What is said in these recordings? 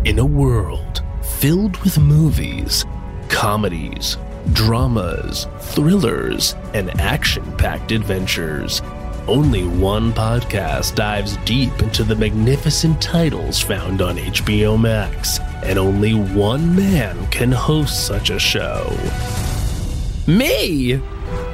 In a world filled with movies, comedies, dramas, thrillers, and action-packed adventures, only one podcast dives deep into the magnificent titles found on HBO Max, and only one man can host such a show. Me!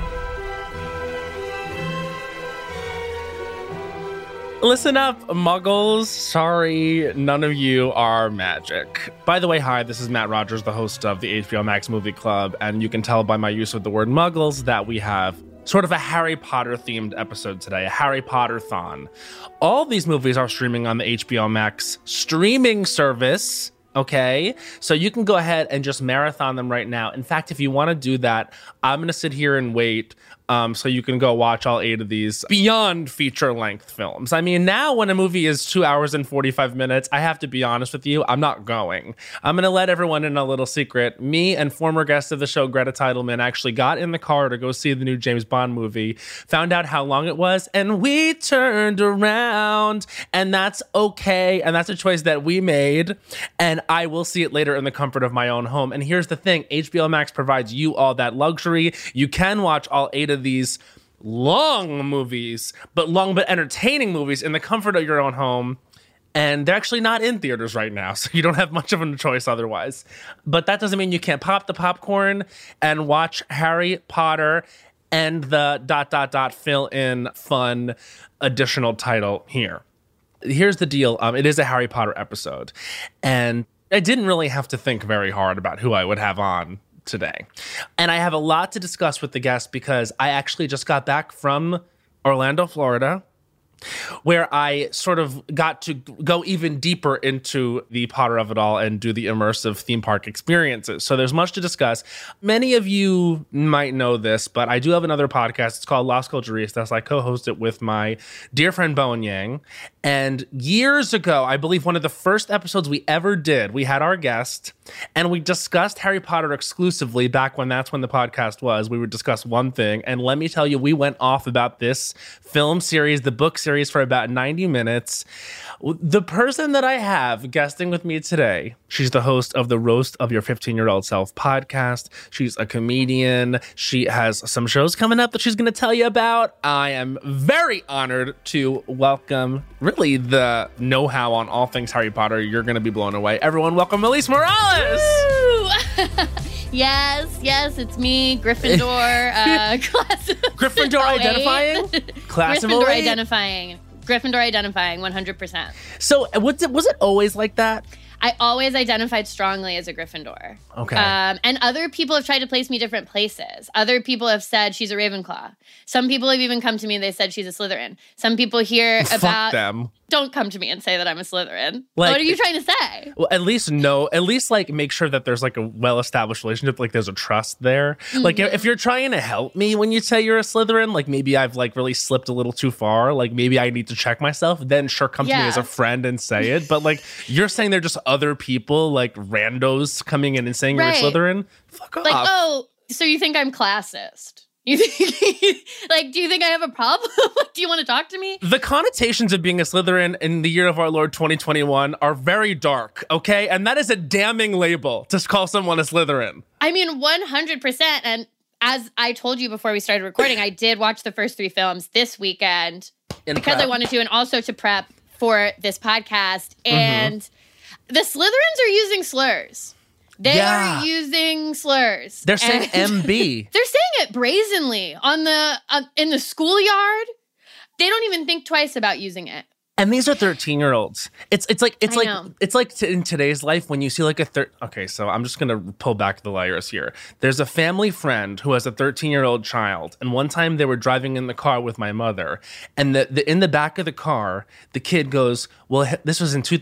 Listen up, muggles. Sorry, none of you are magic. By the way, hi, this is Matt Rogers, the host of the HBO Max Movie Club, and you can tell by my use of the word muggles that we have sort of a Harry Potter-themed episode today, a Harry Potter-thon. All these movies are streaming on the HBO Max streaming service, okay? So you can go ahead and just marathon them right now. In fact, if you want to do that, I'm going to sit here and wait so you can go watch all 8 of these beyond feature-length films. I mean, now when a movie is 2 hours and 45 minutes, I have to be honest with you, I'm not going. I'm going to let everyone in a little secret. Me and former guest of the show, Greta Titelman, actually got in the car to go see the new James Bond movie, found out how long it was, and we turned around. And that's okay. And that's a choice that we made. And I will see it later in the comfort of my own home. And here's the thing, HBO Max provides you all that luxury. You can watch all 8 of these long movies, but entertaining movies in the comfort of your own home. And they're actually not in theaters right now, so you don't have much of a choice otherwise. But that doesn't mean you can't pop the popcorn and watch Harry Potter and the ... fill in fun additional title here. Here's the deal. It is a Harry Potter episode, and I didn't really have to think very hard about who I would have on today. And I have a lot to discuss with the guest because I actually just got back from Orlando, Florida, where I sort of got to go even deeper into the Potter of it all and do the immersive theme park experiences. So there's much to discuss. Many of you might know this, but I do have another podcast. It's called Las Culturistas. I co-host it with my dear friend Bowen Yang. And years ago, I believe one of the first episodes we ever did, we had our guest and we discussed Harry Potter exclusively back when that's when the podcast was. We would discuss one thing. And let me tell you, we went off about this film series, the book series, for about 90 minutes. The person that I have guesting with me today, she's the host of the Roast of Your 15-Year-Old Self podcast. She's a comedian. She has some shows coming up that she's going to tell you about. I am very honored to welcome really the know-how on all things Harry Potter. You're going to be blown away. Everyone, welcome Elise Morales. Yes, it's me, Gryffindor. Class of Gryffindor identifying? Class of Gryffindor 08? identifying. Gryffindor identifying, 100%. So was it always like that? I always identified strongly as a Gryffindor. Okay. And other people have tried to place me different places. Other people have said she's a Ravenclaw. Some people have even come to me and they said she's a Slytherin. Some people hear about... Fuck them. Don't come to me and say that I'm a Slytherin. Like, what are you trying to say? Well, at least like make sure that there's like a well-established relationship, like there's a trust there. Mm-hmm. Like if you're trying to help me when you say you're a Slytherin, like maybe I've like really slipped a little too far, like maybe I need to check myself, then sure, come to me as a friend and say it. But like you're saying they're just other people, like randos coming in and saying you're a Slytherin? Fuck off. Like, oh, so you think I'm classist? You think, like, do you think I have a problem? Do you want to talk to me? The connotations of being a Slytherin in the year of our Lord 2021 are very dark, okay? And that is a damning label to call someone a Slytherin. I mean, 100%. And as I told you before we started recording, I did watch the first 3 films this weekend because I wanted to, and also to prep for this podcast. And the Slytherins are using slurs. They are using slurs. They're saying MB. They're saying it brazenly in the schoolyard. They don't even think twice about using it. And these are 13-year-olds. It's like in today's life when you see like okay, so I'm just gonna pull back the layers here. There's a family friend who has a 13-year-old child, and one time they were driving in the car with my mother, and in the back of the car, the kid goes, "Well, this was in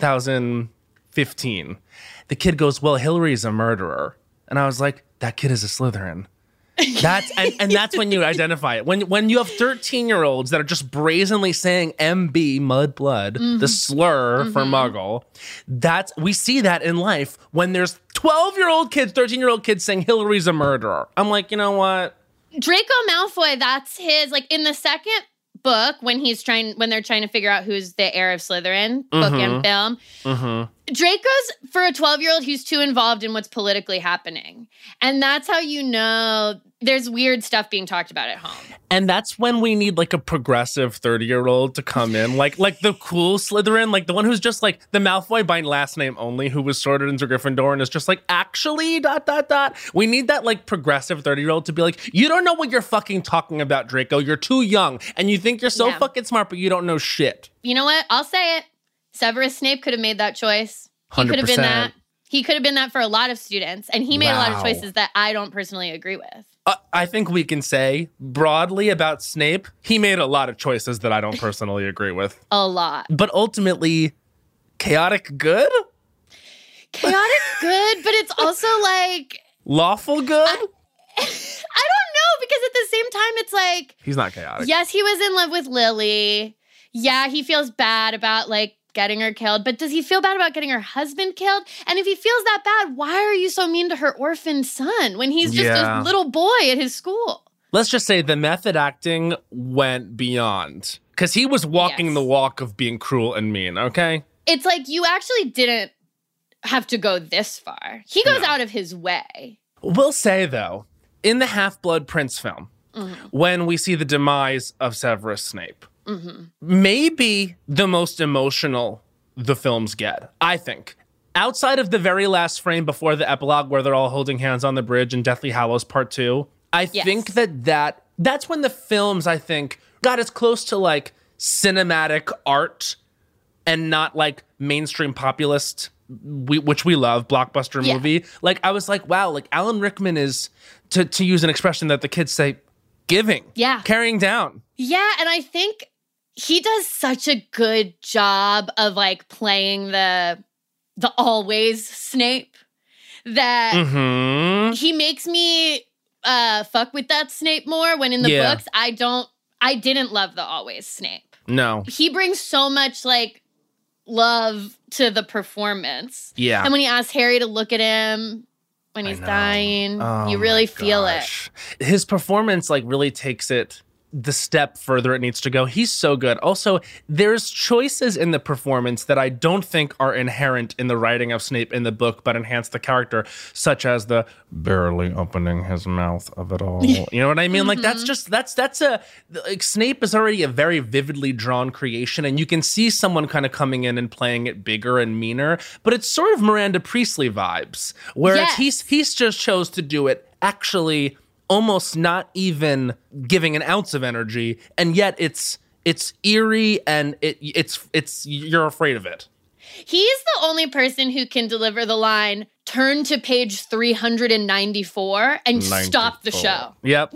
2015." The kid goes, "Well, Hillary's a murderer." And I was like, that kid is a Slytherin. That's when you identify it. When you have 13-year-olds that are just brazenly saying MB, mud blood, the slur for Muggle, we see that in life when there's 12-year-old kids, 13-year-old kids saying Hillary's a murderer. I'm like, you know what? Draco Malfoy, that's his, like in the second book when they're trying to figure out who's the heir of Slytherin, book and film. Draco's, for a 12-year-old, he's too involved in what's politically happening. And that's how you know there's weird stuff being talked about at home. And that's when we need like a progressive 30-year-old to come in, like the cool Slytherin, like the one who's just like the Malfoy by last name only, who was sorted into Gryffindor and is just like, actually, ... We need that like progressive 30-year-old to be like, you don't know what you're fucking talking about, Draco. You're too young. And you think you're so fucking smart, but you don't know shit. You know what? I'll say it. Severus Snape could have made that choice. He 100%. could have been that. He could have been that for a lot of students. And he made a lot of choices that I don't personally agree with. I think we can say broadly about Snape, he made a lot of choices that I don't personally agree with. A lot. But ultimately, chaotic good? Chaotic good, but it's also like... Lawful good? I don't know, because at the same time, it's like... He's not chaotic. Yes, he was in love with Lily. Yeah, he feels bad about, like, getting her killed. But does he feel bad about getting her husband killed? And if he feels that bad, why are you so mean to her orphan son when he's just a little boy at his school? Let's just say the method acting went beyond. Because he was walking the walk of being cruel and mean, okay? It's like you actually didn't have to go this far. He goes out of his way. We'll say, though, in the Half-Blood Prince film, when we see the demise of Severus Snape, maybe the most emotional the films get, I think. Outside of the very last frame before the epilogue where they're all holding hands on the bridge in Deathly Hallows Part 2, I think that's when the films, I think, got as close to, like, cinematic art and not, like, mainstream populist, which we love, blockbuster movie. Like, I was like, wow, like, Alan Rickman is, to use an expression that the kids say, giving. Yeah. Carrying down. Yeah, and I think he does such a good job of like playing the always Snape that he makes me fuck with that Snape more when in the books I didn't love the always Snape. No. He brings so much like love to the performance. Yeah. And when he asks Harry to look at him when he's dying, you really feel it. His performance like really takes it the step further it needs to go. He's so good. Also, there's choices in the performance that I don't think are inherent in the writing of Snape in the book, but enhance the character, such as the barely opening his mouth of it all. You know what I mean? Like like Snape is already a very vividly drawn creation, and you can see someone kind of coming in and playing it bigger and meaner, but it's sort of Miranda Priestley vibes, where he's just chose to do it actually almost not even giving an ounce of energy, and yet it's eerie and it's you're afraid of it. He's the only person who can deliver the line, turn to page 394 and stop the show. Yep.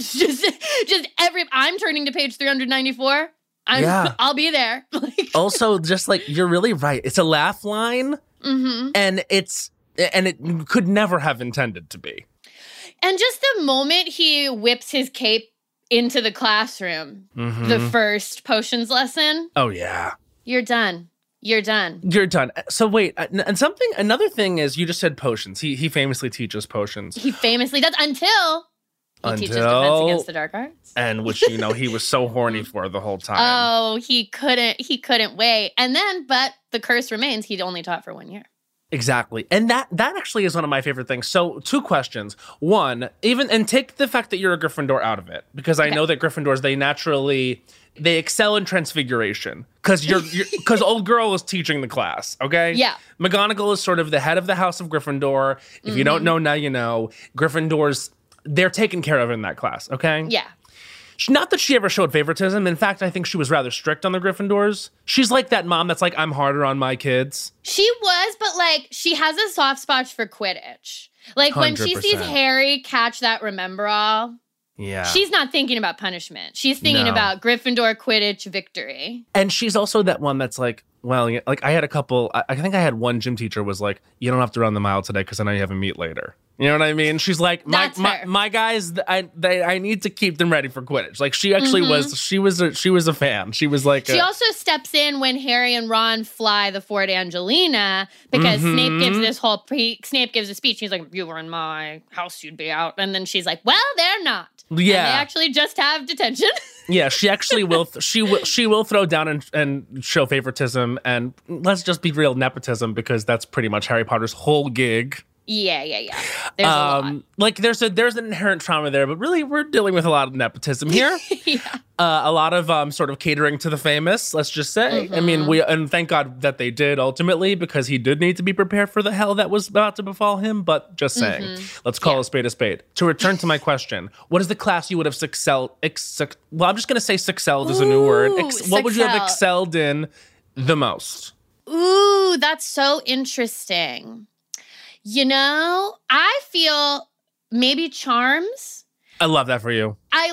I'm turning to page 394. I'll be there. Also, just like, you're really right. It's a laugh line, and it could never have intended to be. And just the moment he whips his cape into the classroom, the first potions lesson. Oh, yeah. You're done. You're done. You're done. So wait, and another thing is, you just said potions. He famously teaches potions. He famously does until he teaches Defense Against the Dark Arts. And which, he was so horny for the whole time. Oh, he couldn't wait. And then, but the curse remains, he'd only taught for 1 year. Exactly. And that actually is one of my favorite things. So 2 questions. One, and take the fact that you're a Gryffindor out of it, because I know that Gryffindors, they excel in transfiguration, because old girl is teaching the class. Okay. Yeah. McGonagall is sort of the head of the House of Gryffindor. If you don't know, now you know. Gryffindors, they're taken care of in that class. Okay. Yeah. Not that she ever showed favoritism. In fact, I think she was rather strict on the Gryffindors. She's like that mom that's like, I'm harder on my kids. She was, but like, she has a soft spot for Quidditch. Like, 100%. When she sees Harry catch that Remember All, she's not thinking about punishment. She's thinking about Gryffindor Quidditch victory. And she's also that one that's like, well, like, I think I had one gym teacher was like, you don't have to run the mile today because I know you have a meet later. You know what I mean? She's like, my guys, I need to keep them ready for Quidditch. Like, she actually she was a fan. She was like, she also steps in when Harry and Ron fly the Fort Angelina, because Snape gives a speech. He's like, if you were in my house, you'd be out. And then she's like, well, they're not. Yeah. And they actually just have detention. Yeah, she actually will. She will throw down and show favoritism, and let's just be real, nepotism, because that's pretty much Harry Potter's whole gig. Yeah. There's a lot. Like there's an inherent trauma there, but really we're dealing with a lot of nepotism here. Yeah. A lot of sort of catering to the famous, let's just say. I mean, and thank God that they did ultimately, because he did need to be prepared for the hell that was about to befall him. But just saying, let's call a spade a spade. To return to my question, what is the class you would have excelled? Well, I'm just going to say excelled is a new word. What would you have excelled in the most? Ooh, that's so interesting. You know, I feel maybe charms. I love that for you. I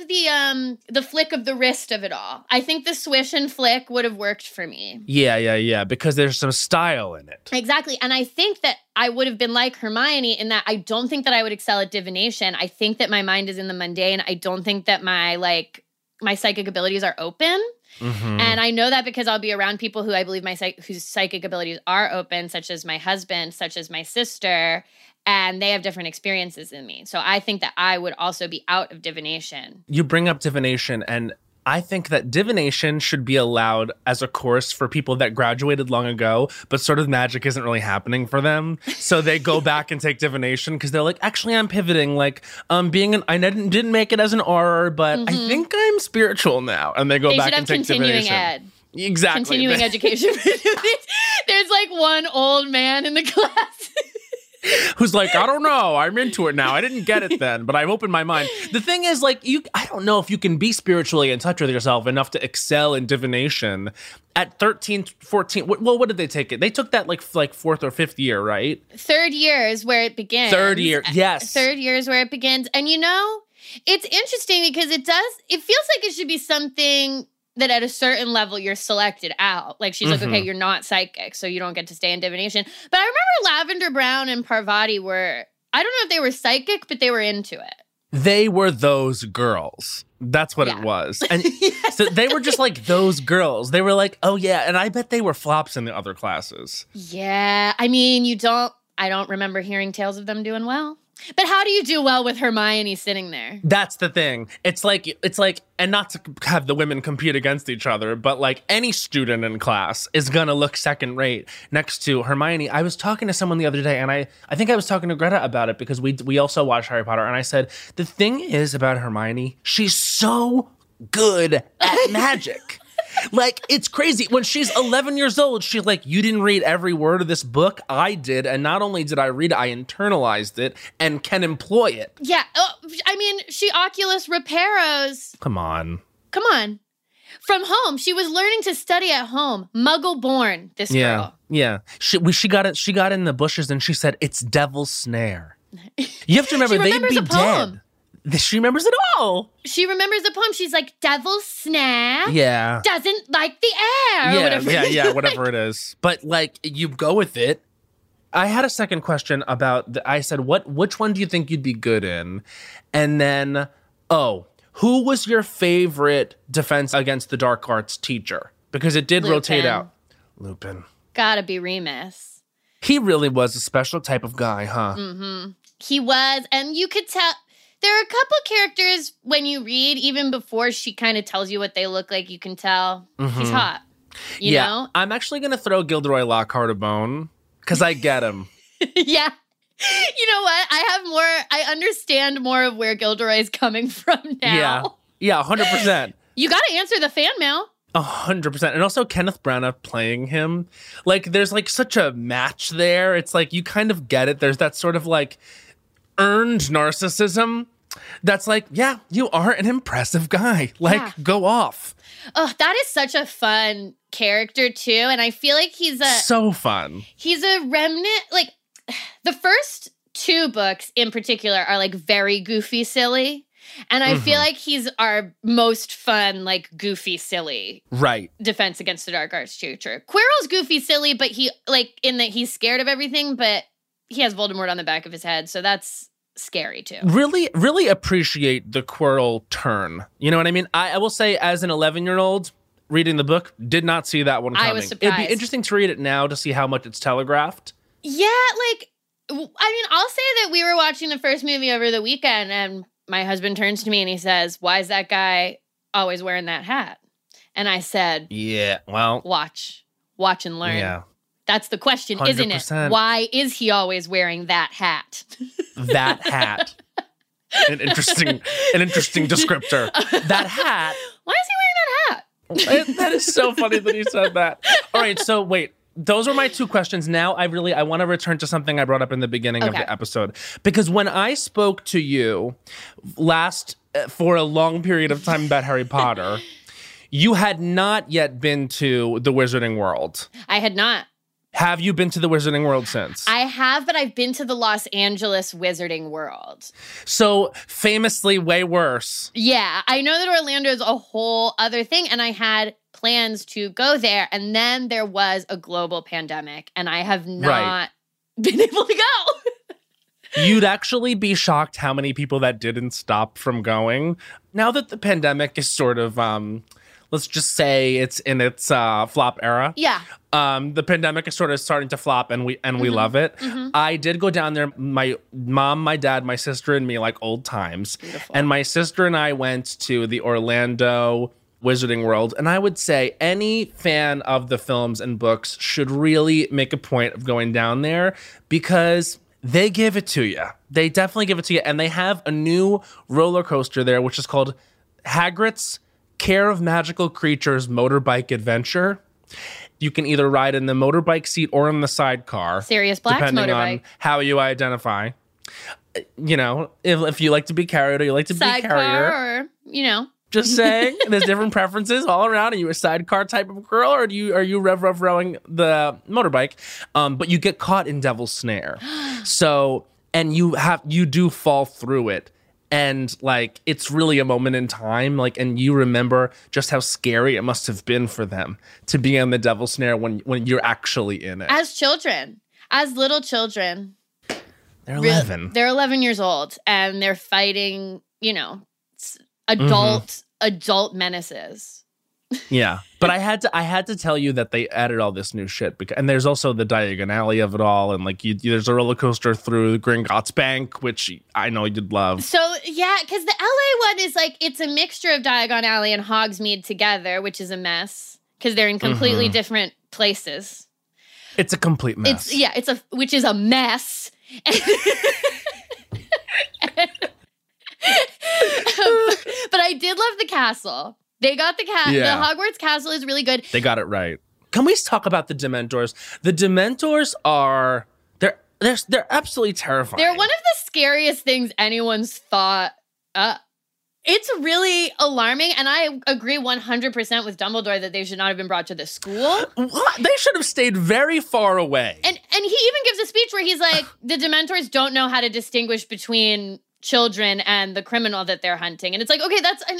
love the flick of the wrist of it all. I think the swish and flick would have worked for me. Yeah, because there's some style in it. Exactly. And I think that I would have been like Hermione in that I don't think that I would excel at divination. I think that my mind is in the mundane. I don't think that my psychic abilities are open. And I know that because I'll be around people who I believe whose psychic abilities are open, such as my husband, such as my sister, and they have different experiences than me. So I think that I would also be out of divination. You bring up divination, and I think that divination should be allowed as a course for people that graduated long ago, but sort of magic isn't really happening for them. So they go back and take divination because they're like, actually, I'm pivoting. Like, I didn't make it as an auror, but I think I'm spiritual now. And they go back and take divination. Ed. Exactly. Continuing education. There's like one old man in the class who's like, I don't know, I'm into it now. I didn't get it then, but I've opened my mind. The thing is, like, I don't know if you can be spiritually in touch with yourself enough to excel in divination at 13, 14. Well, what did they take it? They took that like fourth or fifth year, right? Third year is where it begins. Third year, yes. Third year is where it begins. And you know, it's interesting because it feels like it should be something that at a certain level you're selected out. Like she's like, okay, you're not psychic, so you don't get to stay in divination. But I remember Lavender Brown and Parvati were, I don't know if they were psychic, but they were into it. They were those girls. That's what it was. And so they were just like those girls. They were like, oh yeah, and I bet they were flops in the other classes. Yeah, I mean, I don't remember hearing tales of them doing well. But how do you do well with Hermione sitting there? That's the thing. It's like, and not to have the women compete against each other, but like any student in class is going to look second rate next to Hermione. I was talking to someone the other day, and I think I was talking to Greta about it because we also watched Harry Potter, and I said, the thing is about Hermione, she's so good at magic. Like, it's crazy. When she's 11 years old, she's like, you didn't read every word of this book? I did. And not only did I read it, I internalized it and can employ it. Yeah. I mean, she Oculus Reparos. Come on. From home. She was learning to study at home. Muggle born, this girl. Yeah. She got in the bushes and she said, it's Devil's Snare. You have to remember, they'd be dead. She remembers it all. She remembers the poem. She's like, Devil's Snare doesn't like the air. Whatever it is. But like, you go with it. I had a second question about, I said, which one do you think you'd be good in? And then, who was your favorite Defense Against the Dark Arts teacher? Because it did rotate out. Lupin. Gotta be Remus. He really was a special type of guy, huh? Mm-hmm. He was, and you could tell. There are a couple characters when you read, even before she kind of tells you what they look like, you can tell he's hot. You know? I'm actually going to throw Gilderoy Lockhart a bone because I get him. Yeah. You know what? I understand more of where Gilderoy is coming from now. Yeah, 100%. You got to answer the fan mail. 100%. And also Kenneth Branagh playing him. Like, there's like such a match there. It's like, you kind of get it. There's that sort of like earned narcissism. That's like, yeah, you are an impressive guy. Like, go off. Oh, that is such a fun character, too. And I feel like so fun. He's a remnant. Like, the first two books in particular are, like, very goofy, silly. And I feel like he's our most fun, like, goofy, silly. Right. Defense Against the Dark Arts teacher. Quirrell's goofy, silly, but he, like, in that he's scared of everything, but he has Voldemort on the back of his head. So that's scary too. Really, really appreciate the Quirrell turn. You know what I mean? I will say, as an 11-year-old reading the book, did not see that one coming. I was surprised. It'd be interesting to read it now to see how much it's telegraphed. Yeah, like, I mean, I'll say that we were watching the first movie over the weekend, and my husband turns to me and he says, why is that guy always wearing that hat? And I said, yeah, well, watch and learn. Yeah. That's the question, 100%. isn't it? Why is he always wearing that hat? That hat. An interesting descriptor. That hat. Why is he wearing that hat? That is so funny that he said that. All right, so wait. Those are my two questions. Now I want to return to something I brought up in the beginning of the episode. Because when I spoke to you for a long period of time about Harry Potter, you had not yet been to the Wizarding World. I had not. Have you been to the Wizarding World since? I have, but I've been to the Los Angeles Wizarding World. So famously way worse. Yeah, I know that Orlando is a whole other thing, and I had plans to go there, and then there was a global pandemic, and I have not been able to go. You'd actually be shocked how many people that didn't stop from going. Now that the pandemic is sort of, let's just say it's in its flop era. Yeah. The pandemic is sort of starting to flop, and we love it. Mm-hmm. I did go down there. My mom, my dad, my sister, and me, like old times. Beautiful. And my sister and I went to the Orlando Wizarding World, and I would say any fan of the films and books should really make a point of going down there because they give it to you. They definitely give it to you, and they have a new roller coaster there, which is called Hagrid's Care of Magical Creatures Motorbike Adventure. You can either ride in the motorbike seat or in the sidecar. Sirius Black's depending motorbike. on how you identify. You know, if you like to be carried or you like to be carrier. Or, you know. Just saying, there's different preferences all around. Are you a sidecar type of girl, or are you rev rowing the motorbike? But you get caught in Devil's Snare, so and you do fall through it, and like it's really a moment in time. Like, and you remember just how scary it must have been for them to be on the Devil's Snare when you're actually in it. As children, as little children, they're 11. They're 11 years old, and they're fighting, you know, adult menaces. Yeah, but I had to tell you that they added all this new shit and there's also the Diagon Alley of it all, and like there's a roller coaster through Gringotts Bank, which I know you'd love. So yeah, because the LA one is like it's a mixture of Diagon Alley and Hogsmeade together, which is a mess because they're in completely different places. It's a complete mess. Which is a mess. But I did love the castle. They got the castle. Yeah. The Hogwarts castle is really good. They got it right. Can we talk about the Dementors? The Dementors are they're absolutely terrifying. They're one of the scariest things anyone's thought. It's really alarming, and I agree 100% with Dumbledore that they should not have been brought to the school. What? They should have stayed very far away. And he even gives a speech where he's like, the Dementors don't know how to distinguish between children and the criminal that they're hunting. And it's like, okay,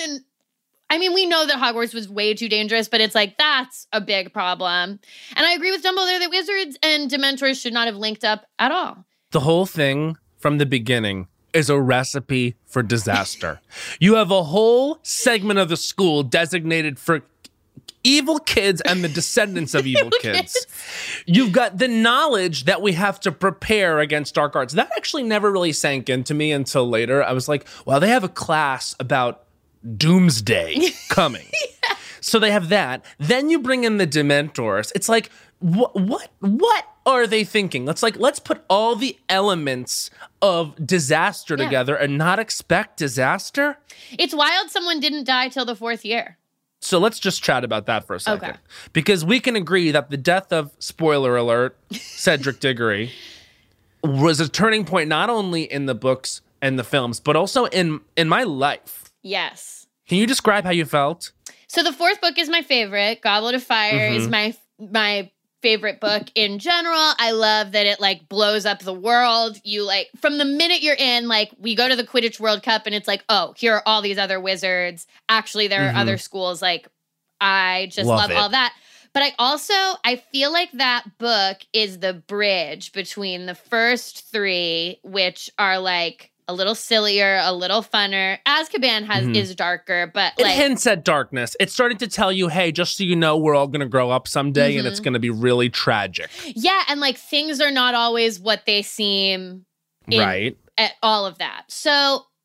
I mean, we know that Hogwarts was way too dangerous, but it's like, that's a big problem. And I agree with Dumbledore that wizards and Dementors should not have linked up at all. The whole thing from the beginning is a recipe for disaster. You have a whole segment of the school designated for evil kids and the descendants of evil kids. You've got the knowledge that we have to prepare against dark arts. That actually never really sank into me until later. I was like, well, they have a class about doomsday coming. Yeah. So they have that. Then you bring in the Dementors. It's like, what are they thinking? Let's put all the elements of disaster together and not expect disaster. It's wild someone didn't die till the 4th year. So let's just chat about that for a second. Okay. Because we can agree that the death of, spoiler alert, Cedric Diggory was a turning point not only in the books and the films, but also in my life. Yes. Can you describe how you felt? So the 4th book is my favorite. Goblet of Fire is my favorite book in general. I love that it like blows up the world. You like from the minute you're in, like we go to the Quidditch World Cup and it's like, oh, here are all these other wizards. Actually, there are other schools. Like I just love all that. But I feel like that book is the bridge between the first 3, which are like a little sillier, a little funner. Azkaban is darker, but it hints at darkness. It's starting to tell you, hey, just so you know, we're all going to grow up someday and it's going to be really tragic. Yeah, and like things are not always what they seem. Right. At all of that. So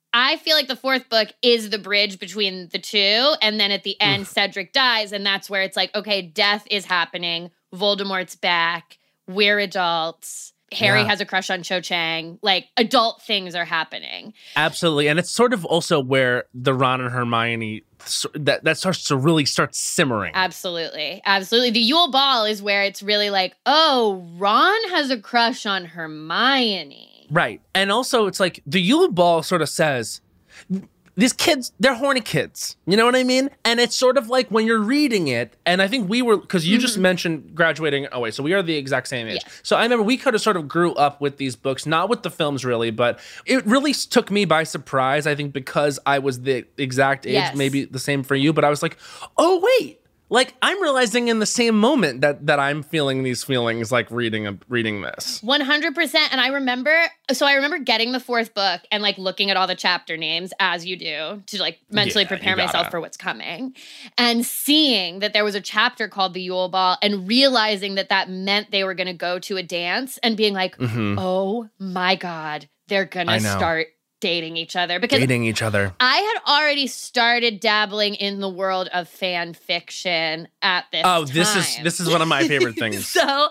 I feel like the fourth book is the bridge between the two. And then at the end, Cedric dies. And that's where it's like, okay, death is happening. Voldemort's back. We're adults. Harry has a crush on Cho Chang. Like, adult things are happening. Absolutely. And it's sort of also where the Ron and Hermione, that starts to really start simmering. Absolutely. Absolutely. The Yule Ball is where it's really like, oh, Ron has a crush on Hermione. Right. And also, it's like the Yule Ball sort of says, these kids, they're horny kids. You know what I mean? And it's sort of like when you're reading it, and I think we were, because you just mentioned graduating. Oh, wait, so we are the exact same age. Yeah. So I remember we could have sort of grew up with these books, not with the films really, but it really took me by surprise, I think, because I was the exact age, maybe the same for you, but I was like, oh, wait. Like, I'm realizing in the same moment that I'm feeling these feelings, like reading this. 100%. And I remember getting the fourth book and like looking at all the chapter names, as you do, to like mentally prepare myself for what's coming, and seeing that there was a chapter called the Yule Ball and realizing that meant they were going to go to a dance and being like, oh my God, they're going to start dating each other. Because I had already started dabbling in the world of fan fiction at this time. This is one of my favorite things. So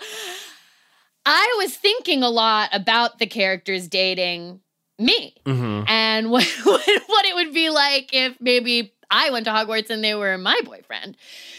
I was thinking a lot about the characters dating me and what it would be like if maybe I went to Hogwarts and they were my boyfriend.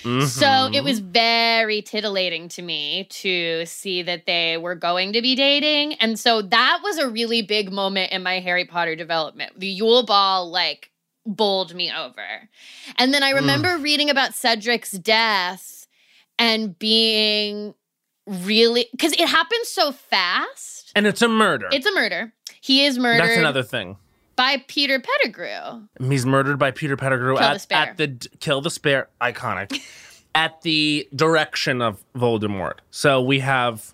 So it was very titillating to me to see that they were going to be dating. And so that was a really big moment in my Harry Potter development. The Yule Ball, like, bowled me over. And then I remember reading about Cedric's death and being really, because it happened so fast. And it's a murder. It's a murder. He is murdered. That's another thing. By Peter Pettigrew. He's murdered by Peter Pettigrew Kill the Spare, iconic, at the direction of Voldemort. So we have,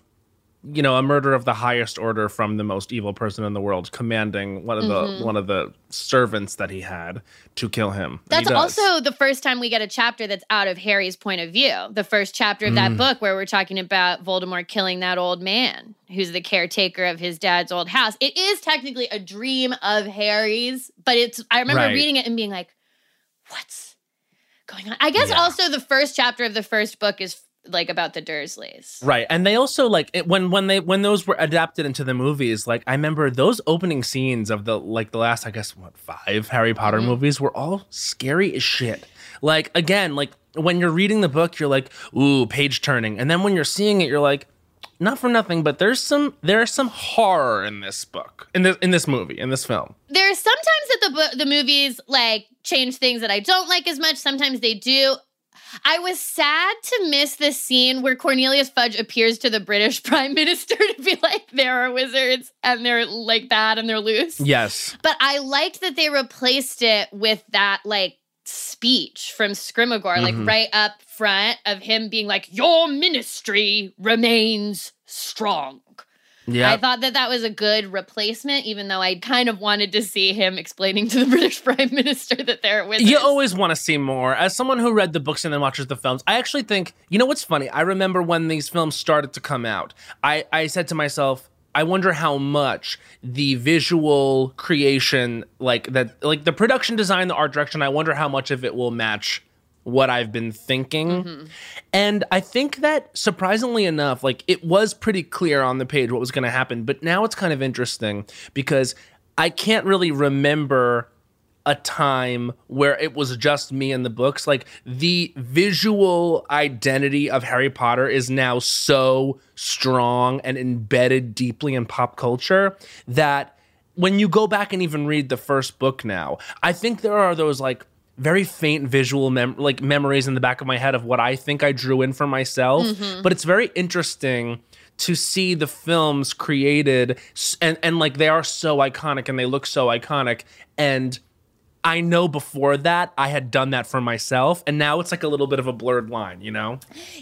a murder of the highest order from the most evil person in the world, commanding one of the servants that he had to kill him. That's also the first time we get a chapter that's out of Harry's point of view. The first chapter of that book where we're talking about Voldemort killing that old man who's the caretaker of his dad's old house. It is technically a dream of Harry's, but I remember reading it and being like, what's going on? I guess also the first chapter of the first book is like about the Dursleys. Right. And they also when those were adapted into the movies, like I remember those opening scenes of the last, I guess, 5 Harry Potter movies were all scary as shit. Like, again, like when you're reading the book, you're like, ooh, page turning. And then when you're seeing it, you're like, not for nothing, but there's some horror in this book, in this movie, in this film. There's sometimes that the movies like change things that I don't like as much. Sometimes they do. I was sad to miss this scene where Cornelius Fudge appears to the British Prime Minister to be like, there are wizards and they're like bad and they're loose. Yes. But I liked that they replaced it with that like speech from Scrimagore, like right up front of him being like, your ministry remains strong. Yeah, I thought that was a good replacement, even though I kind of wanted to see him explaining to the British Prime Minister that they're wizards. You always want to see more. As someone who read the books and then watches the films, I actually think, what's funny? I remember when these films started to come out, I said to myself, I wonder how much the visual creation, like the production design, the art direction, I wonder how much of it will match what I've been thinking. And I think that surprisingly enough, like it was pretty clear on the page what was going to happen, but now it's kind of interesting because I can't really remember a time where it was just me in the books. Like the visual identity of Harry Potter is now so strong and embedded deeply in pop culture that when you go back and even read the first book now, I think there are those like very faint visual memories in the back of my head of what I think I drew in for myself. But it's very interesting to see the films created and like they are so iconic and they look so iconic. And I know before that I had done that for myself, and now it's like a little bit of a blurred line, Yeah,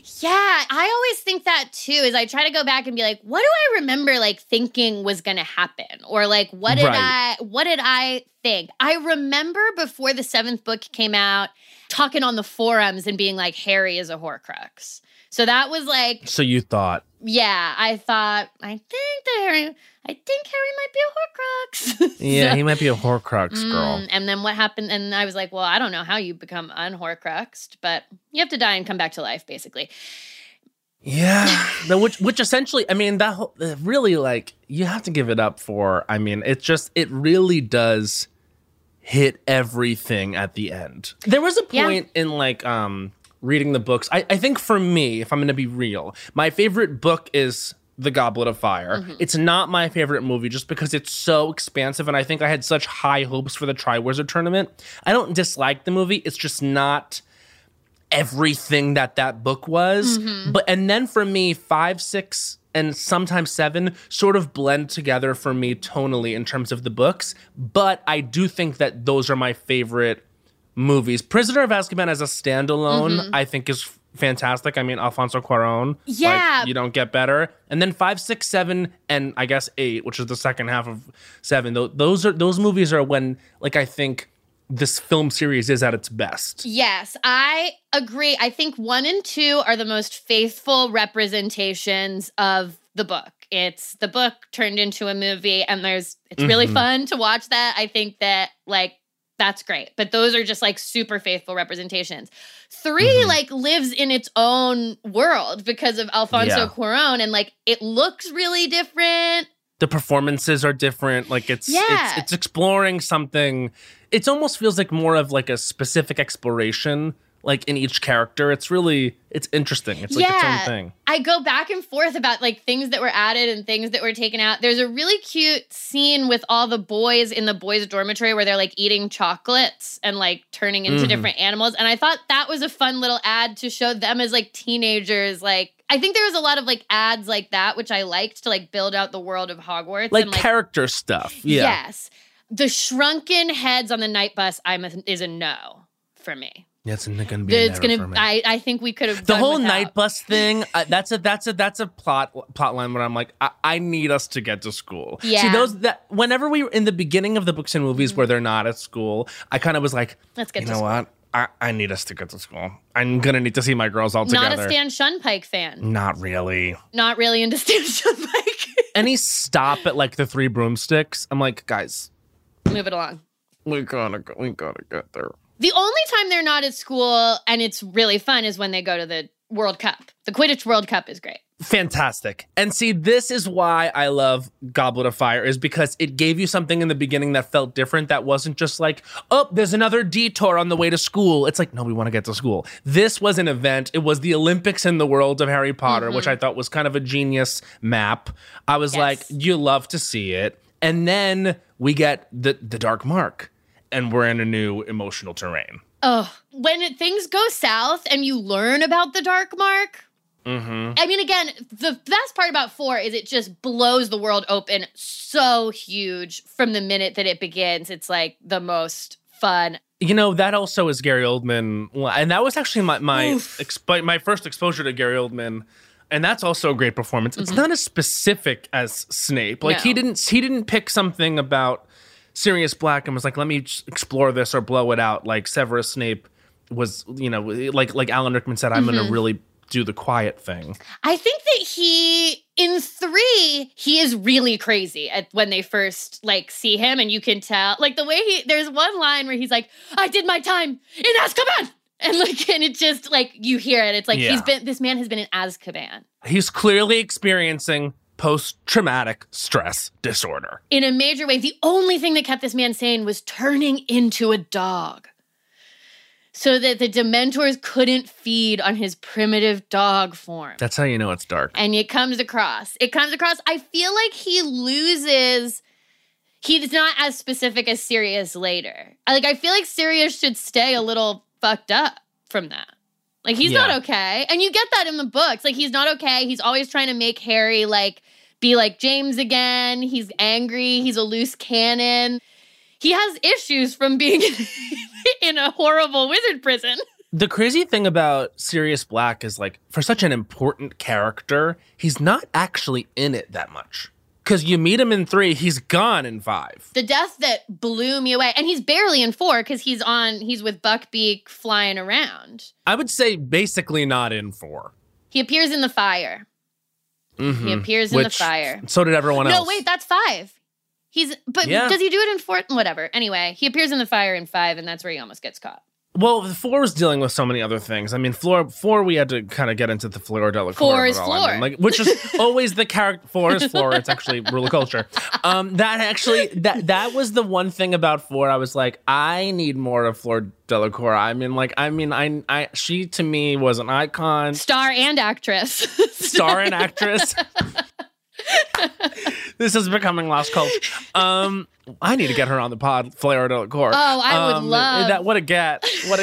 I always think that too, is I try to go back and be like, what do I remember like thinking was going to happen? Or like, what did I think? I remember before the 7th book came out, talking on the forums and being like, Harry is a Horcrux. So that was like... So you thought... Yeah, I thought, I think Harry might be a Horcrux. Yeah, he might be a Horcrux, girl. And then what happened? And I was like, well, I don't know how you become unhorcruxed, but you have to die and come back to life, basically. Yeah, which essentially, I mean, that whole, really, like, you have to give it up for, I mean, it really does hit everything at the end. There was a point in, like, reading the books. I think for me, if I'm going to be real, my favorite book is The Goblet of Fire. Mm-hmm. It's not my favorite movie just because it's so expansive, and I think I had such high hopes for the Triwizard Tournament. I don't dislike the movie. It's just not everything that book was. Mm-hmm. And then for me, 5, 6, and sometimes 7 sort of blend together for me tonally in terms of the books. But I do think that those are my favorite movies. Prisoner of Azkaban as a standalone, I think is fantastic. I mean, Alfonso Cuarón. Yeah. Like, you don't get better. And then 5, 6, 7, and I guess 8, which is the second half of 7. Those movies are when, like, I think this film series is at its best. Yes, I agree. I think 1 and 2 are the most faithful representations of the book. It's the book turned into a movie, and it's really fun to watch that. I think that, like, that's great. But those are just, like, super faithful representations. 3, like, lives in its own world because of Alfonso Cuarón, and, like, it looks really different. The performances are different. Like, it's exploring something. It almost feels like more of, like, a specific exploration, like, in each character. It's interesting. It's like its own thing. I go back and forth about, like, things that were added and things that were taken out. There's a really cute scene with all the boys in the boys' dormitory where they're, like, eating chocolates and, like, turning into different animals. And I thought that was a fun little ad to show them as, like, teenagers. Like, I think there was a lot of, like, ads like that, which I liked to, like, build out the world of Hogwarts. Like, character stuff. Yeah. Yes. The shrunken heads on the night bus is a no for me. Yeah, it's going to be a never for me. I think we could have the whole night bus thing. That's a plot line where I'm like, I need us to get to school. Yeah. See, whenever we were in the beginning of the books and movies where they're not at school, I kind of was like, let's get to school. You know what? I need us to get to school. I'm going to need to see my girls all together. Not a Stan Shunpike fan. Not really. Not really into Stan Shunpike. Any stop at, like, the 3 broomsticks. I'm like, guys, move it along. We gotta get there. The only time they're not at school and it's really fun is when they go to the World Cup. The Quidditch World Cup is great. Fantastic. And see, this is why I love Goblet of Fire, is because it gave you something in the beginning that felt different, that wasn't just like, oh, there's another detour on the way to school. It's like, no, we want to get to school. This was an event. It was the Olympics in the world of Harry Potter, which I thought was kind of a genius map. I was like, you love to see it. And then we get the Dark Mark, and we're in a new emotional terrain. Oh, when things go south and you learn about the Dark Mark. I mean, again, the best part about 4 is it just blows the world open so huge from the minute that it begins. It's like the most fun. You know, that also is Gary Oldman. And that was actually my first exposure to Gary Oldman. And that's also a great performance. It's not as specific as Snape. Like, he didn't pick something about Sirius Black and was like, let me explore this or blow it out. Like, Severus Snape was, you know, like Alan Rickman said, I'm going to really do the quiet thing. I think that in 3, he is really crazy when they first, like, see him, and you can tell, like, the way there's one line where he's like, I did my time in Azkaban. And, like, and it just, like, you hear it. It's like, this man has been in Azkaban. He's clearly experiencing post-traumatic stress disorder. In a major way. The only thing that kept this man sane was turning into a dog, so that the Dementors couldn't feed on his primitive dog form. That's how you know it's dark. And it comes across. I feel like he's not as specific as Sirius later. I feel like Sirius should stay a little fucked up from that. Like, he's not okay. And you get that in the books. Like, he's not okay. He's always trying to make Harry, like, be like James again. He's angry. He's a loose cannon. He has issues from being in a horrible wizard prison. The crazy thing about Sirius Black is, like, for such an important character, he's not actually in it that much. Because you meet him in 3, he's gone in 5. The death that blew me away. And he's barely in 4 because he's with Buckbeak flying around. I would say basically not in 4. He appears in the fire. Mm-hmm. He appears in the fire. So did everyone else. No, wait, that's 5. Does he do it in 4? Whatever. Anyway, he appears in the fire in 5, and that's where he almost gets caught. Well, 4 was dealing with so many other things. I mean, 4 we had to kind of get into the Fleur Delacour. 4 is Fleur. I mean, which is always the character. 4 is Fleur. It's actually rule of culture. That was the one thing about 4. I was like, I need more of Fleur Delacour. She to me was an icon. Star and actress. Star and actress. This is becoming lost cult. I need to get her on the pod, Fleur Delacour. Oh, I would love that. What a get.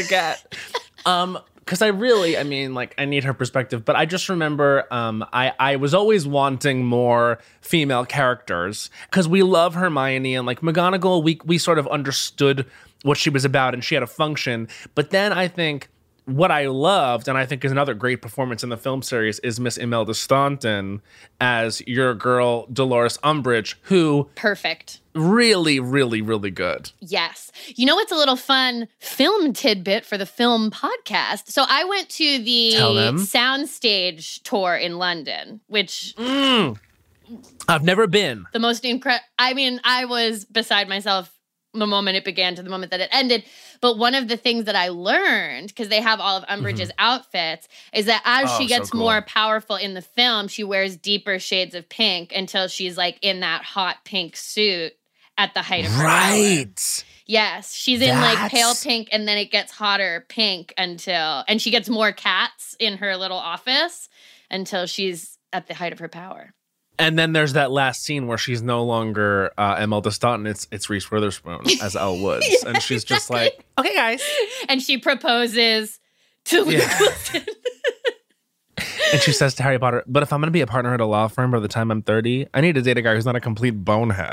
Because I need her perspective. But I just remember I was always wanting more female characters because we love Hermione and like McGonagall. We sort of understood what she was about and she had a function. But then I think what I loved, and I think is another great performance in the film series, is Miss Imelda Staunton as your girl Dolores Umbridge, who perfect. Really, really, really good. Yes. You know what's a little fun film tidbit for the film podcast? So I went to the soundstage tour in London, which I've never been. The most incredible. I mean, I was beside myself the moment it began to the moment that it ended. But one of the things that I learned, because they have all of Umbridge's outfits, is that as she gets more powerful in the film, she wears deeper shades of pink until she's like in that hot pink suit at the height of her power. Yes, she's in like pale pink and then it gets hotter pink and she gets more cats in her little office until she's at the height of her power. And then there's that last scene where she's no longer Imelda Staunton. It's Reese Witherspoon as Elle Woods. Yeah, and she's just like, okay, guys. And she proposes to Luke Wilson. And she says to Harry Potter, but if I'm going to be a partner at a law firm by the time I'm 30, I need to date a guy who's not a complete bonehead.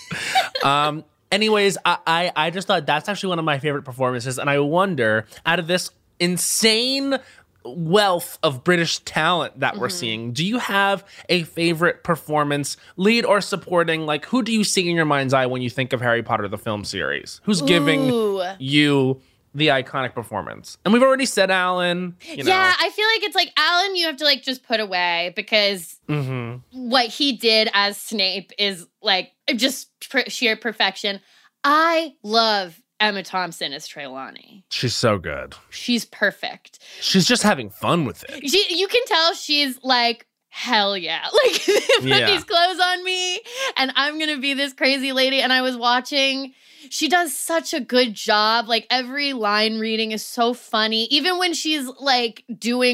Anyways, I just thought that's actually one of my favorite performances. And I wonder, out of this insane wealth of British talent that we're seeing, do you have a favorite performance, lead or supporting? Like, who do you see in your mind's eye when you think of Harry Potter, the film series? Who's giving you the iconic performance? And we've already said Alan. Yeah, I feel like it's like Alan you have to like just put away because what he did as Snape is like just sheer perfection. I love Emma Thompson as Trelawney. She's so good. She's perfect. She's just having fun with it. You can tell she's like, hell yeah. Like, put these clothes on me and I'm going to be this crazy lady. And I was watching, she does such a good job. Like, every line reading is so funny. Even when she's like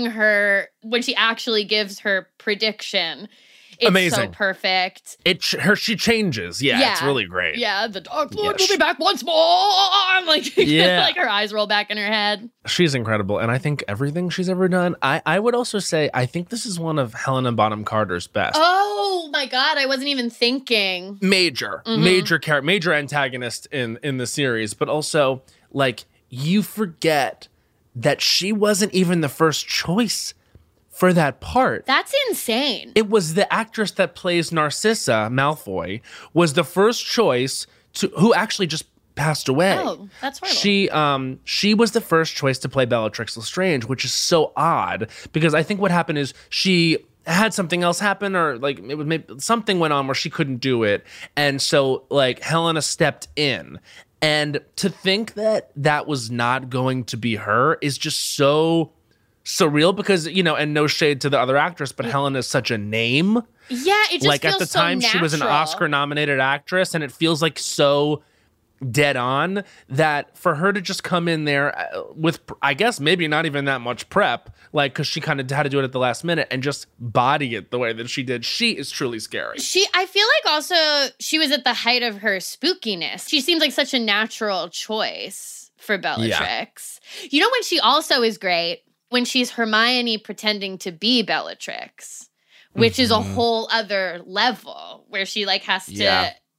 when she actually gives her prediction. It's amazing. So perfect. She changes. Yeah, it's really great. Yeah, the Dark Lord will be back once more. Like, like her eyes roll back in her head. She's incredible. And I think everything she's ever done, I would also say, I think this is one of Helena Bonham Carter's best. Oh my God, I wasn't even thinking. Major antagonist in the series. But also, like, you forget that she wasn't even the first choice for that part. That's insane. It was the actress that plays Narcissa Malfoy was the first choice who actually just passed away. Oh, that's horrible. She was the first choice to play Bellatrix Lestrange, which is so odd because I think what happened is she had something else happen or like something went on where she couldn't do it. And so like Helena stepped in. And to think that was not going to be her is just so surreal because, and no shade to the other actress, but Helen is such a name. Yeah, it just like feels at the so time natural. she was an Oscar-nominated actress, and it feels like so dead on that for her to just come in there with, I guess, maybe not even that much prep, like because she kind of had to do it at the last minute and just body it the way that she did. She is truly scary. I feel like also she was at the height of her spookiness. She seems like such a natural choice for Bellatrix. Yeah. When she also is great? When she's Hermione pretending to be Bellatrix, which is a whole other level where she like has to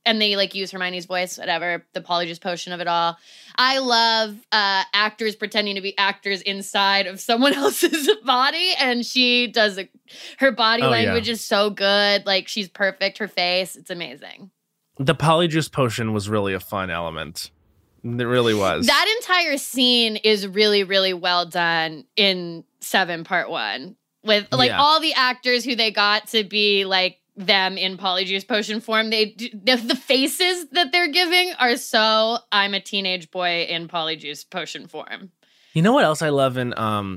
and they like use Hermione's voice, whatever, the Polyjuice Potion of it all. I love actors pretending to be actors inside of someone else's body, and she does her body language is so good. Like, she's perfect, her face, it's amazing. The Polyjuice Potion was really a fun element. It really was. That entire scene is really, really well done in 7 Part 1 with like all the actors who they got to be like them in Polyjuice Potion form. The faces that they're giving are so I'm a teenage boy in Polyjuice Potion form. You know what else I love in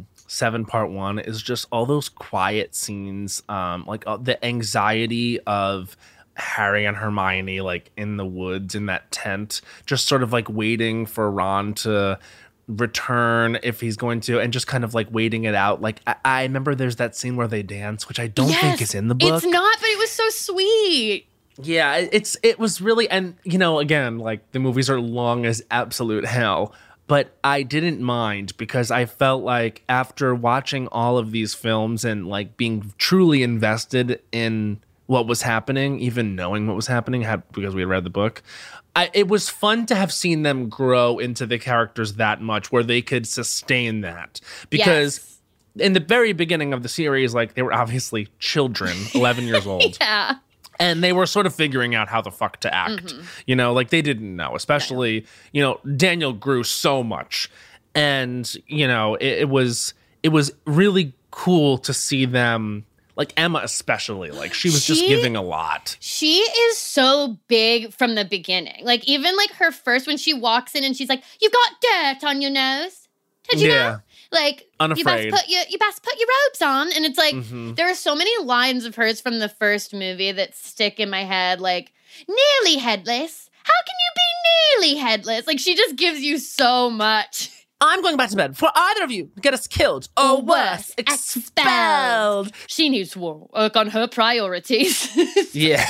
7 Part 1 is just all those quiet scenes, like the anxiety of Harry and Hermione like in the woods in that tent, just sort of like waiting for Ron to return if he's going to, and just kind of like waiting it out. Like I remember there's that scene where they dance, which I don't think is in the book. It's not, but it was so sweet. Yeah, it was really, and you know, again, like the movies are long as absolute hell, but I didn't mind because I felt like after watching all of these films and like being truly invested in what was happening, even knowing what was happening because we had read the book, it was fun to have seen them grow into the characters that much where they could sustain that. Because in the very beginning of the series, like they were obviously children, 11 years old. Yeah. And they were sort of figuring out how the fuck to act. You know, like they didn't know, especially, you know, Daniel grew so much. And, you know, it was really cool to see them, like Emma especially, like she was just giving a lot. She is so big from the beginning. Like even like her first, when she walks in and she's like, "You've got dirt on your nose. Did you know?" Like, unafraid. You best put your robes on. And it's like, there are so many lines of hers from the first movie that stick in my head. Like, nearly headless. How can you be nearly headless? Like, she just gives you so much. I'm going back to bed before either of you get us killed or worse, expelled. She needs to work on her priorities. Yeah.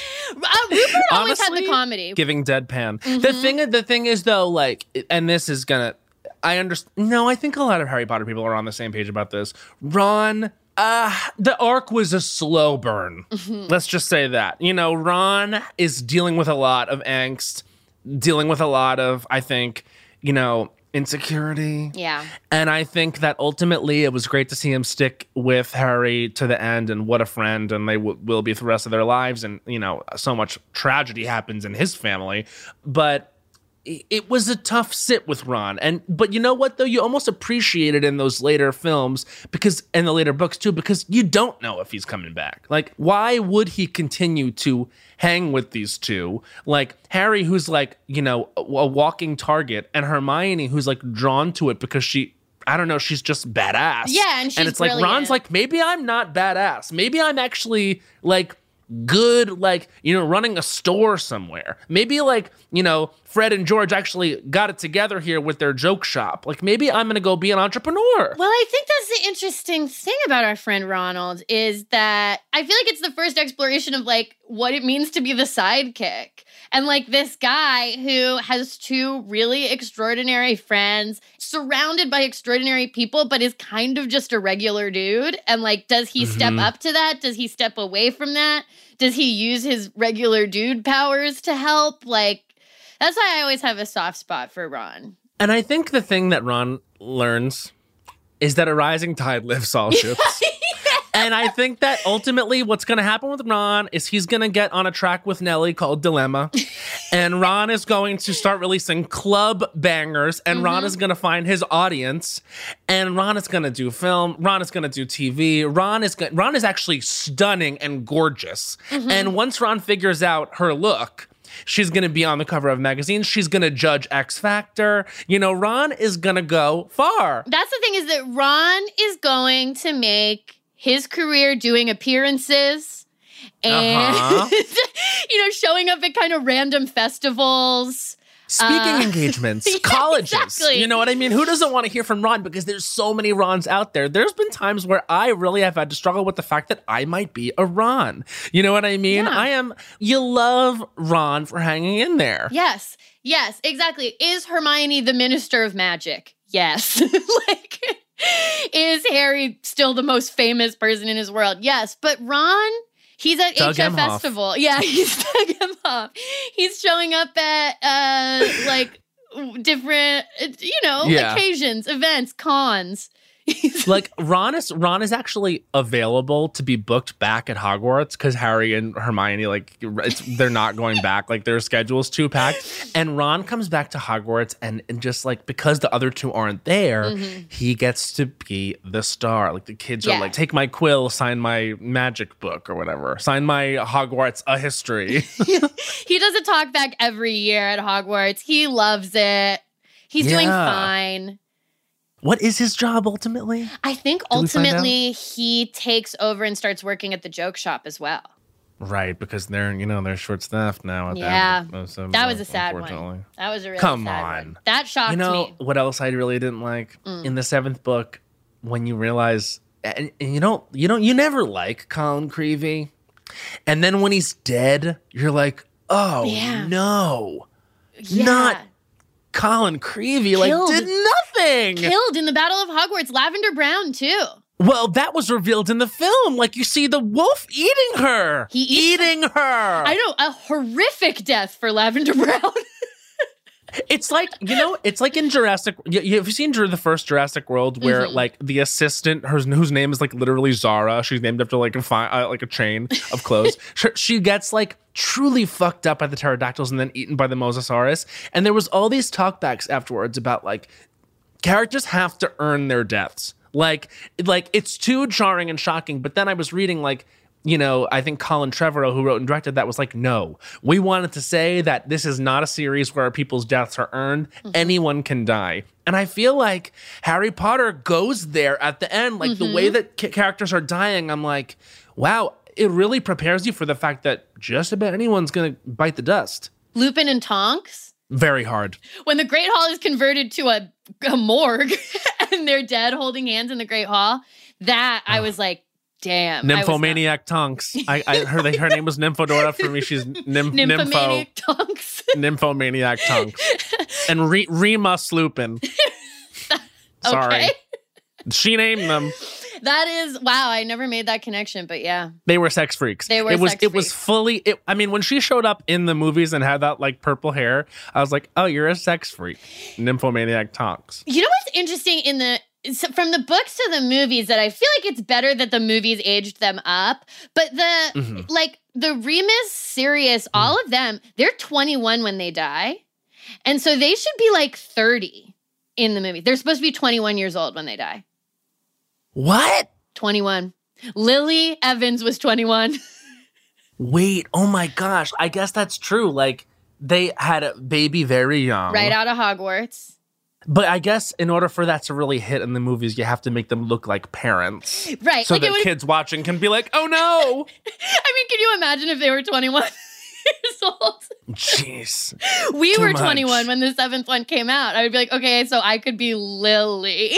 Rupert always had the comedy. Giving deadpan. The thing is, though, like, and this is gonna, I understand. No, I think a lot of Harry Potter people are on the same page about this. Ron, the arc was a slow burn. Let's just say that. You know, Ron is dealing with a lot of angst, dealing with a lot of, I think, you know, insecurity. Yeah. And I think that ultimately it was great to see him stick with Harry to the end, and what a friend, and they will be for the rest of their lives. And, you know, so much tragedy happens in his family. But it was a tough sit with Ron. But you know what, though? You almost appreciate it in those later films, because, and the later books too, because you don't know if he's coming back. Like, why would he continue to hang with these two? Like Harry, who's like, you know, a walking target, and Hermione, who's like drawn to it because I don't know, she's just badass. Yeah, and she's it's like brilliant. Ron's like, maybe I'm not badass. Maybe I'm actually like good, like, you know, running a store somewhere. Maybe like, you know, Fred and George actually got it together here with their joke shop. Like, maybe I'm going to go be an entrepreneur. Well, I think that's the interesting thing about our friend Ronald, is that I feel like it's the first exploration of like what it means to be the sidekick. And like this guy who has two really extraordinary friends, surrounded by extraordinary people, but is kind of just a regular dude. And like, does he step up to that? Does he step away from that? Does he use his regular dude powers to help? Like, that's why I always have a soft spot for Ron. And I think the thing that Ron learns is that a rising tide lifts all ships. And I think that ultimately what's going to happen with Ron is he's going to get on a track with Nelly called Dilemma. And Ron is going to start releasing club bangers. And Ron is going to find his audience. And Ron is going to do film. Ron is going to do TV. Ron is actually stunning and gorgeous. And once Ron figures out her look, she's going to be on the cover of magazines. She's going to judge X Factor. You know, Ron is going to go far. That's the thing, is that Ron is going to make his career doing appearances and, you know, showing up at kind of random festivals. Speaking engagements, colleges. Exactly. You know what I mean? Who doesn't want to hear from Ron? Because there's so many Rons out there. There's been times where I really have had to struggle with the fact that I might be a Ron. You know what I mean? Yeah. You love Ron for hanging in there. Yes, exactly. Is Hermione the Minister of Magic? Yes. Like, is Harry still the most famous person in his world? Yes. But Ron He's at Doug HF Emhoff. Festival. Yeah, he's Doug Emhoff. He's showing up at like different, occasions, events, cons. Like Ron is actually available to be booked back at Hogwarts because Harry and Hermione, like, they're not going back. Like, their schedule's too packed. And Ron comes back to Hogwarts and just like, because the other two aren't there, he gets to be the star. Like, the kids are like, take my quill, sign my magic book or whatever. Sign my Hogwarts A History. He does a talk back every year at Hogwarts. He loves it. He's doing fine. What is his job ultimately? I think ultimately he takes over and starts working at the joke shop as well. Right, because they're short-staffed now. That was a sad one. That was a really sad one. That shocked me. What else I really didn't like? In the 7th book, when you realize, and you never like Colin Creevey. And then when he's dead, you're like, oh, no. Yeah. Not Colin Creevey, did nothing. Killed in the Battle of Hogwarts. Lavender Brown, too. Well, that was revealed in the film. Like, you see the wolf eating her. Eating her. I know, a horrific death for Lavender Brown. It's like, it's like in Jurassic. Have you seen the first Jurassic World where like the assistant, whose name is like literally Zara. She's named after like a chain of clothes. She gets like truly fucked up by the pterodactyls and then eaten by the mosasaurus. And there was all these talkbacks afterwards about like characters have to earn their deaths. Like it's too jarring and shocking. But then I was reading like, I think Colin Trevorrow, who wrote and directed that, was like, no, we wanted to say that this is not a series where people's deaths are earned. Anyone can die. And I feel like Harry Potter goes there at the end. Like the way that characters are dying, I'm like, wow, it really prepares you for the fact that just about anyone's going to bite the dust. Lupin and Tonks? Very hard. When the Great Hall is converted to a morgue and they're dead holding hands in the Great Hall, I was like, damn. Nymphomaniac Tonks. I heard her name was Nymphadora. For me, she's Nymphomaniac Tonks. Nymphomaniac Tonks. And Remus Lupin. Sorry. Okay. She named them. That is, wow, I never made that connection, but yeah. They were sex freaks. It was fully, when she showed up in the movies and had that like purple hair, I was like, oh, you're a sex freak. Nymphomaniac Tonks. You know what's interesting from the books to the movies, that I feel like it's better that the movies aged them up, but the Remus, Sirius, all of them, they're 21 when they die. And so they should be like 30 in the movie. They're supposed to be 21 years old when they die. What? 21. Lily Evans was 21. Wait, oh my gosh. I guess that's true. Like, they had a baby very young. Right out of Hogwarts. But I guess in order for that to really hit in the movies, you have to make them look like parents. Right. So that kids watching can be like, oh no. I mean, can you imagine if they were 21 years old? Jeez. We were 21 when the 7th one came out. I would be like, okay, so I could be Lily.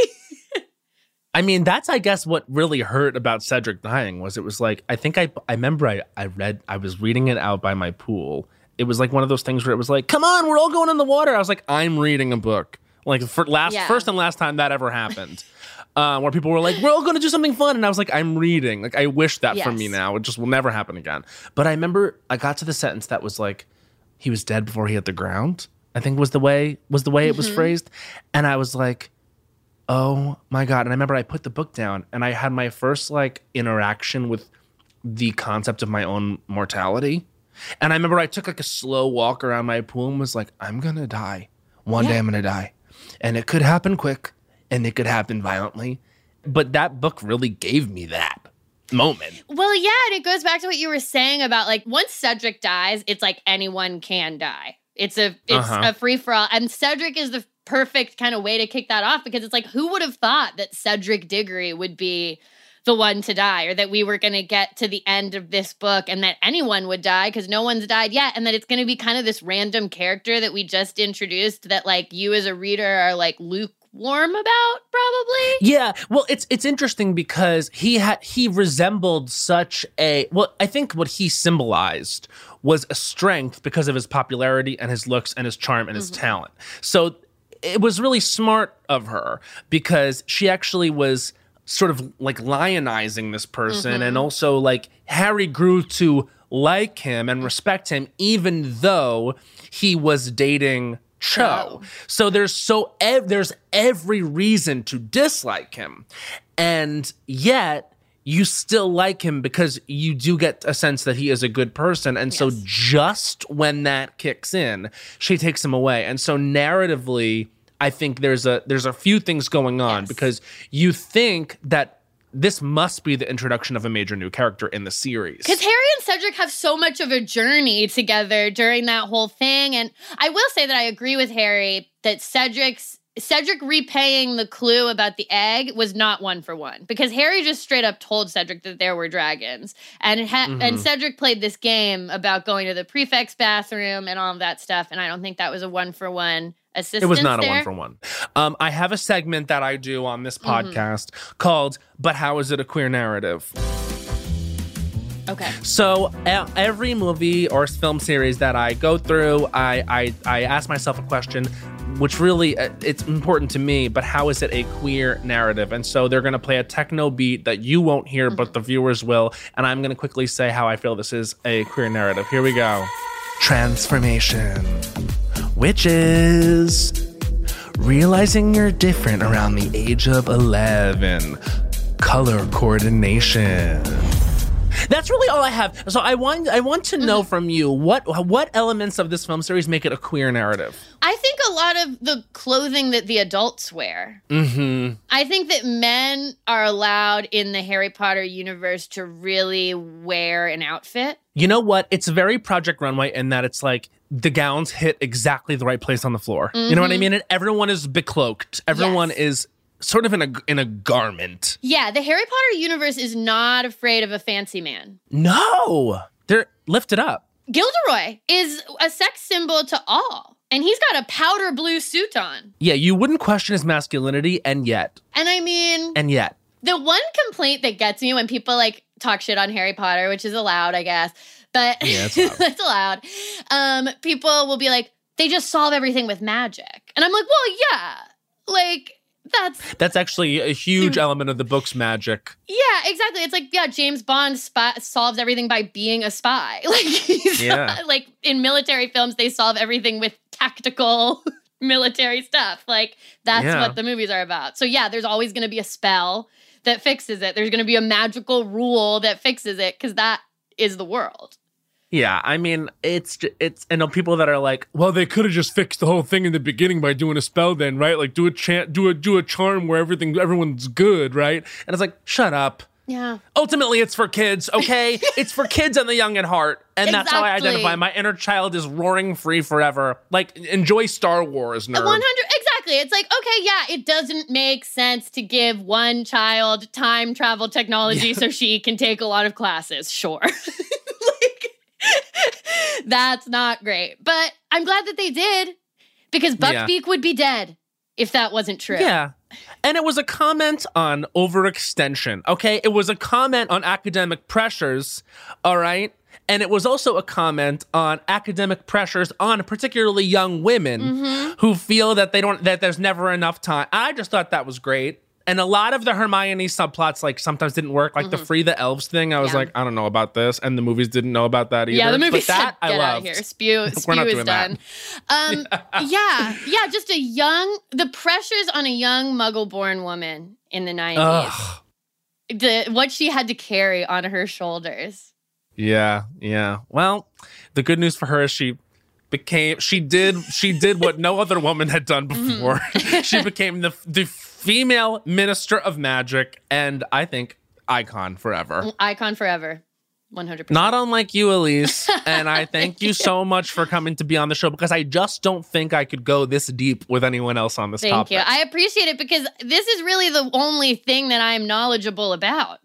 I mean, that's, I guess, what really hurt about Cedric dying was it was like, I think I remember I was reading it out by my pool. It was like one of those things where it was like, come on, we're all going in the water. I was like, I'm reading a book. Like first and last time that ever happened. Where people were like, we're all going to do something fun. And I was like, I'm reading. Like, I wish that for me now. It just will never happen again. But I remember I got to the sentence that was like, he was dead before he hit the ground, I think was the way it was phrased. And I was like, oh my God. And I remember I put the book down and I had my first like interaction with the concept of my own mortality. And I remember I took like a slow walk around my pool and was like, I'm going to die. One day I'm going to die. And it could happen quick and it could happen violently. But that book really gave me that moment. Well, yeah. And it goes back to what you were saying about like once Cedric dies, it's like anyone can die. It's a free for all. And Cedric is the perfect kind of way to kick that off because it's like, who would have thought that Cedric Diggory would be the one to die, or that we were going to get to the end of this book and that anyone would die because no one's died yet, and that it's going to be kind of this random character that we just introduced that like you as a reader are like lukewarm about, probably. Yeah, well, it's interesting because he resembled such a, well, I think what he symbolized was a strength because of his popularity and his looks and his charm and his talent. So it was really smart of her because she actually was sort of like lionizing this person. And also like Harry grew to like him and respect him, even though he was dating Cho. So there's every reason to dislike him. And yet you still like him because you do get a sense that he is a good person. And so just when that kicks in, she takes him away. And so narratively, I think there's a few things going on because you think that this must be the introduction of a major new character in the series. Because Harry and Cedric have so much of a journey together during that whole thing. And I will say that I agree with Harry that Cedric repaying the clue about the egg was not one for one. Because Harry just straight up told Cedric that there were dragons. And Cedric played this game about going to the prefect's bathroom and all of that stuff. And I don't think that was a one for one. It was not there. A one-for-one. I have a segment that I do on this podcast called But How Is It a Queer Narrative? Okay. So every movie or film series that I go through, I ask myself a question, which really, it's important to me, but how is it a queer narrative? And so they're going to play a techno beat that you won't hear, but the viewers will. And I'm going to quickly say how I feel this is a queer narrative. Here we go. Transformation. Which is realizing you're different around the age of 11. Color coordination. That's really all I have. So I want to know from you, what elements of this film series make it a queer narrative? I think a lot of the clothing that the adults wear. I think that men are allowed in the Harry Potter universe to really wear an outfit. You know what? It's very Project Runway in that it's like the gowns hit exactly the right place on the floor. You know what I mean? And everyone is becloaked. Everyone is sort of in a garment. Yeah, the Harry Potter universe is not afraid of a fancy man. No, they're lifted up. Gilderoy is a sex symbol to all, and he's got a powder blue suit on. Yeah, you wouldn't question his masculinity, and yet. The one complaint that gets me when people like talk shit on Harry Potter, which is allowed, I guess, but it's allowed. People will be like, they just solve everything with magic. And I'm like, well, yeah, like that's actually a huge element of the book's magic. Yeah, exactly. It's like, yeah, James Bond solves everything by being a spy. Like, like in military films, they solve everything with tactical military stuff. Like, that's what the movies are about. So yeah, there's always going to be a spell that fixes it. There's going to be a magical rule that fixes it because that is the world. Yeah, I mean, it's I know people that are like, well, they could have just fixed the whole thing in the beginning by doing a spell then, right? Like do a charm where everyone's good, right? And it's like, shut up. Yeah. Ultimately, it's for kids, okay? It's for kids and the young at heart. And that's how I identify. My inner child is roaring free forever. Like, enjoy Star Wars, nerd. 100, exactly. It's like, okay, yeah, it doesn't make sense to give one child time travel technology so she can take a lot of classes. Sure. That's not great. But I'm glad that they did, because Buckbeak would be dead if that wasn't true. Yeah. And it was a comment on overextension, okay? It was a comment on academic pressures, all right? And it was also a comment on academic pressures on particularly young women who feel that that there's never enough time. I just thought that was great. And a lot of the Hermione subplots, like, sometimes didn't work. Like the Free the Elves thing, I was like, I don't know about this. And the movies didn't know about that either. Yeah, the movies said, get out of here. Spew is done. Just the pressures on a young Muggle-born woman in the 90s. What she had to carry on her shoulders. Yeah. Well, the good news for her is she did what no other woman had done before. She became the female minister of magic, and I think icon forever. Icon forever. 100%. Not unlike you, Elise. And I thank you so much for coming to be on the show, because I just don't think I could go this deep with anyone else on this topic. Thank you. I appreciate it, because this is really the only thing that I'm knowledgeable about.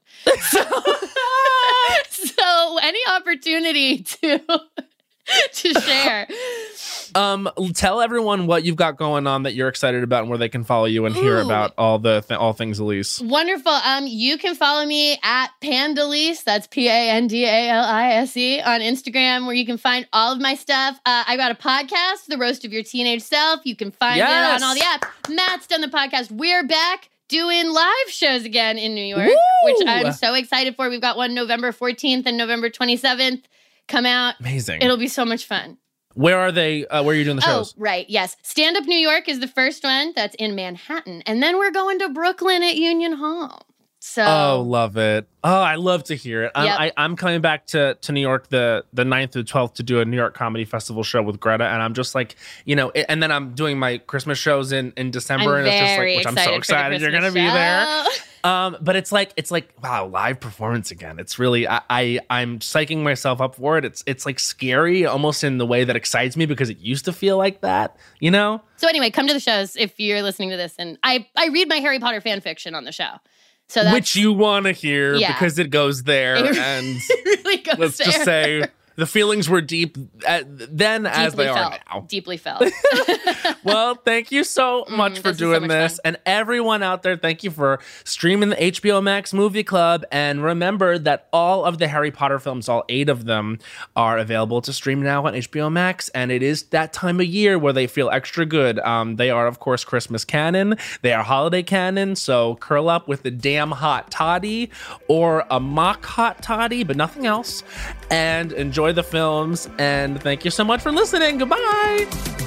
So any opportunity to share. Tell everyone what you've got going on that you're excited about and where they can follow you and hear about all things Elise. Wonderful. You can follow me at Pandalise. That's Pandalise on Instagram, where you can find all of my stuff. I got a podcast, The Roast of Your Teenage Self. You can find it on all the apps. Matt's done the podcast. We're back doing live shows again in New York, which I'm so excited for. We've got one November 14th and November 27th come out. Amazing. It'll be so much fun. Where are they? Where are you doing the shows? Oh, right. Yes. Stand Up New York is the first one. That's in Manhattan. And then we're going to Brooklyn at Union Hall. So, love it. Oh, I love to hear it. I'm coming back to New York the 9th through 12th to do a New York Comedy Festival show with Greta. And I'm just like, and then I'm doing my Christmas shows in December. And it's just like, which I'm so excited you're going to be there. But it's like, wow, live performance again. It's really, I'm psyching myself up for it. It's like scary almost in the way that excites me because it used to feel like that, So anyway, come to the shows if you're listening to this. And I read my Harry Potter fan fiction on the show. So which you want to hear because it goes there. And it really goes let's just say the feelings were deep then as they are now. Deeply felt. Well, thank you so much for doing this. And everyone out there, thank you for streaming the HBO Max Movie Club. And remember that all of the Harry Potter films, all 8 of them, are available to stream now on HBO Max. And it is that time of year where they feel extra good. They are, of course, Christmas canon. They are holiday canon. So curl up with the damn hot toddy or a mock hot toddy, but nothing else. And enjoy the films. And thank you so much for listening. Goodbye.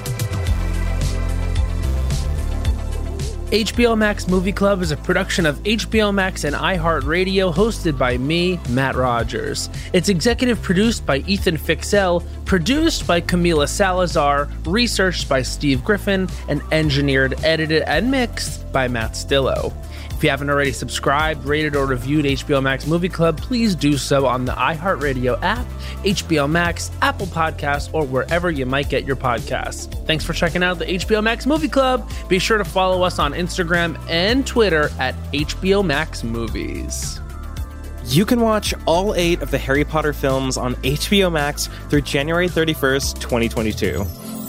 HBO Max Movie Club is a production of HBO Max and iHeartRadio, hosted by me, Matt Rogers. It's executive produced by Ethan Fixell, produced by Camila Salazar, researched by Steve Griffin, and engineered, edited, and mixed by Matt Stillo. If you haven't already subscribed, rated, or reviewed HBO Max Movie Club, please do so on the iHeartRadio app, HBO Max, Apple Podcasts, or wherever you might get your podcasts. Thanks for checking out the HBO Max Movie Club. Be sure to follow us on Instagram and Twitter at HBO Max Movies. You can watch all 8 of the Harry Potter films on HBO Max through January 31st, 2022.